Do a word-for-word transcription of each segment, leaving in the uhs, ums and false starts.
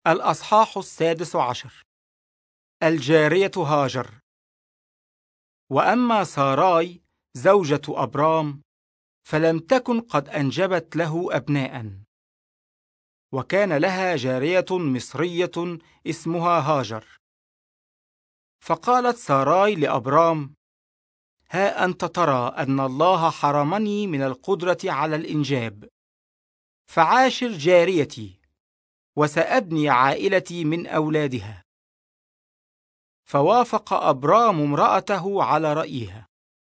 الأصحاح السادس عشر. الجارية هاجر. وأما ساراي زوجة أبرام فلم تكن قد أنجبت له أبناء، وكان لها جارية مصرية اسمها هاجر. فقالت ساراي لأبرام: ها أنت ترى أن الله حرمني من القدرة على الإنجاب، فعاشر جاريتي وسأبني عائلتي من أولادها. فوافق أبرام امرأته على رأيها.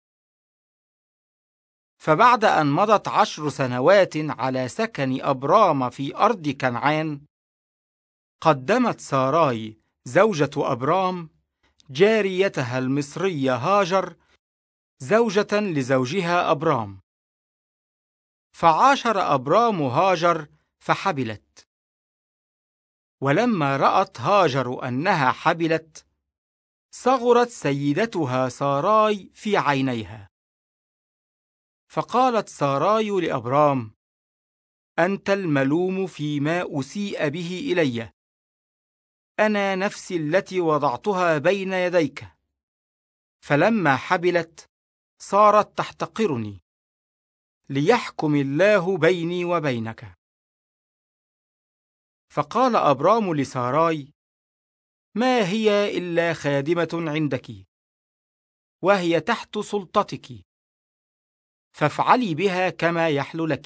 فبعد أن مضت عشر سنوات على سكن أبرام في أرض كنعان، قدمت ساراي زوجة أبرام جاريتها المصرية هاجر زوجة لزوجها أبرام. فعاشر أبرام هاجر فحبلت. ولما رأت هاجر أنها حبلت، صغرت سيدتها ساراي في عينيها. فقالت ساراي لأبرام: أنت الملوم فيما أسيء به إلي، أنا نفسي التي وضعتها بين يديك. فلما حبلت صارت تحتقرني، ليحكم الله بيني وبينك. فقال أبرام لساراي: ما هي إلا خادمة عندك، وهي تحت سلطتك، فافعلي بها كما يحل لك.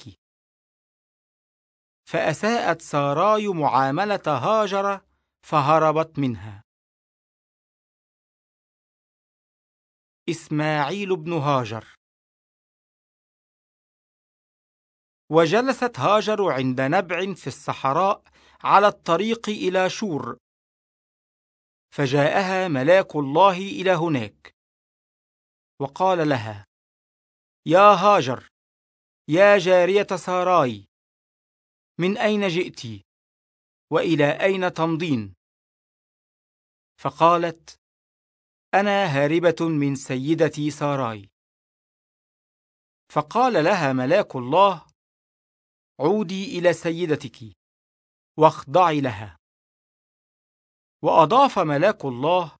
فأساءت ساراي معاملة هاجر فهربت منها. إسماعيل بن هاجر. وجلست هاجر عند نبع في الصحراء على الطريق إلى شور، فجاءها ملاك الله إلى هناك، وقال لها: يا هاجر، يا جارية ساراي، من أين جئت؟ وإلى أين تمضين؟ فقالت: أنا هاربة من سيدتي ساراي. فقال لها ملاك الله: عودي إلى سيدتك واخضعي لها. وأضاف ملاك الله: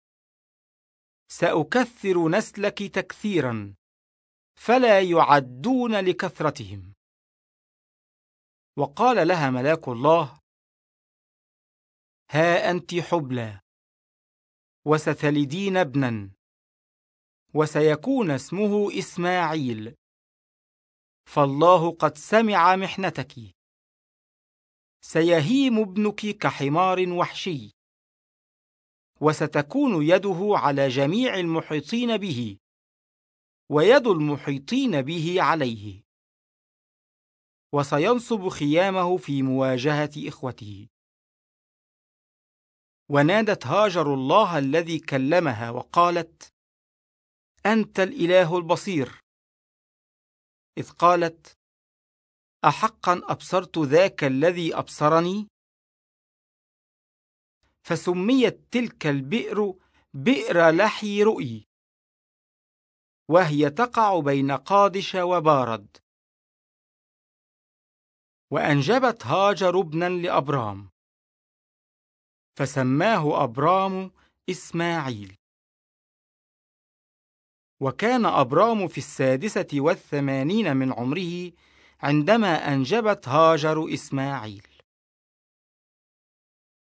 سأكثر نسلك تكثيرا، فلا يعدون لكثرتهم. وقال لها ملاك الله: ها أنت حبلى، وستلدين ابنا، وسيكون اسمه إسماعيل، فالله قد سمع محنتك. سيهيم ابنك كحمار وحشي، وستكون يده على جميع المحيطين به، ويد المحيطين به عليه، وسينصب خيامه في مواجهة إخوته. ونادت هاجر الله الذي كلمها وقالت: أنت الإله البصير. إذ قالت: أحقا أبصرت ذاك الذي أبصرني؟ فسميت تلك البئر بئر لحي رؤي، وهي تقع بين قادش وبارد. وأنجبت هاجر ابنا لأبرام، فسماه أبرام إسماعيل. وكان أبرام في السادسة والثمانين من عمره عندما أنجبت هاجر إسماعيل.